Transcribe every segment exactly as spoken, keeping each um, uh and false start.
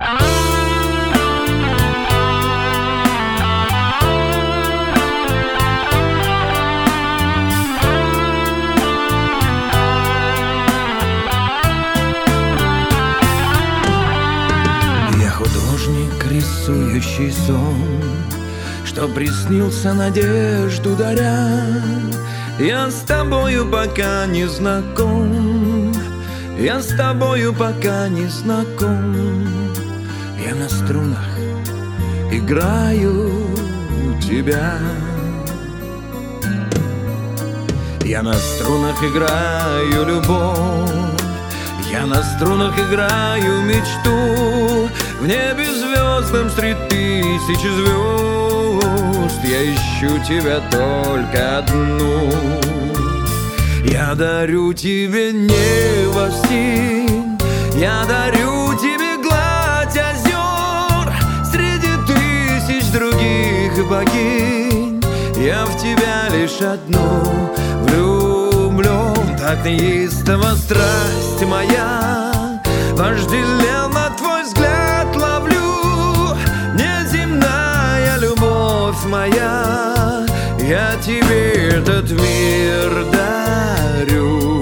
Рисующий сон, что приснился, надежду даря. Я с тобою пока не знаком, я с тобою пока не знаком. Я на струнах играю тебя. Я на струнах играю любовь, я на струнах играю мечту. В небе звездном среди тысячи звезд я ищу тебя только одну. Я дарю тебе небо синь, я дарю тебе гладь озер. Среди тысяч других богинь я в тебя лишь одну влюблен. Так неистово страсть моя, вожделенно твой взгляд ловлю. Неземная любовь моя, я тебе этот мир дарю.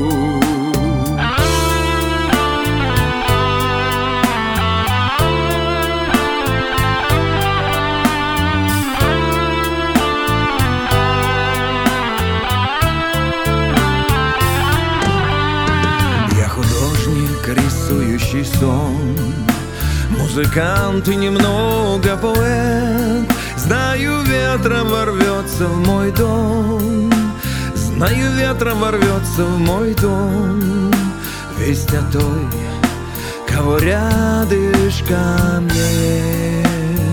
Я художник, рисующий сон, музыкант и немного поэт. Знаю, ветром ворвется в мой дом, знаю, ветром ворвется в мой дом. Весть о той, кого рядышком нет.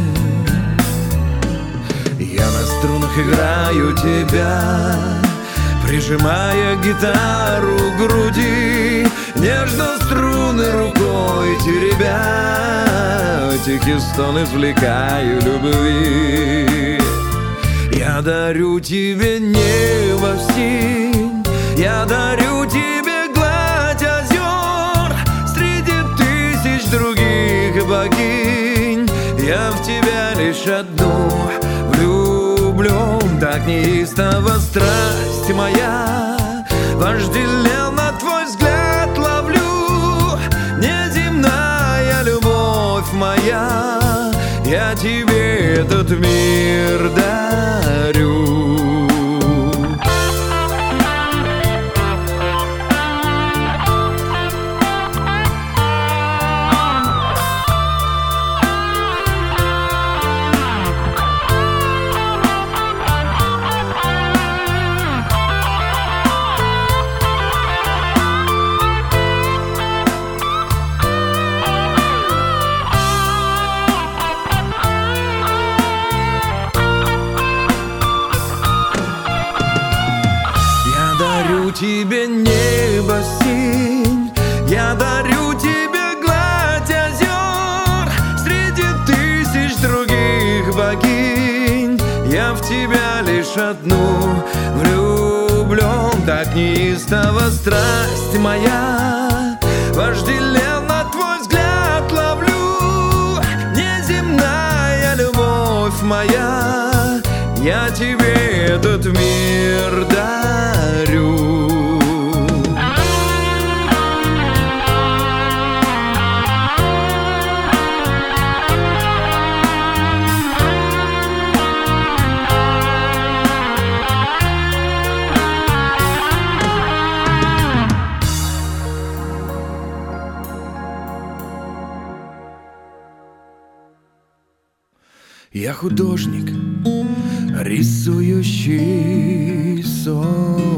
Я на струнах играю тебя, прижимая гитару к груди, нежно струны рукой теребя, тихий стон извлекаю любви. Я дарю тебе небо синь, я дарю тебе гладь озер. Среди тысяч других богинь я в тебя лишь одну влюблен. Так неистово страсть моя, вожделенно твой взгляд ловлю. Неземная любовь моя, я тебе этот мир дарю. Тебе небо синь, я дарю тебе гладь озер. Среди тысяч других богинь я в тебя лишь одну влюблен. Так неистово страсть моя, вожделенно твой взгляд ловлю. Неземная любовь моя, я тебе этот мир дарю. Я художник, рисующий сон.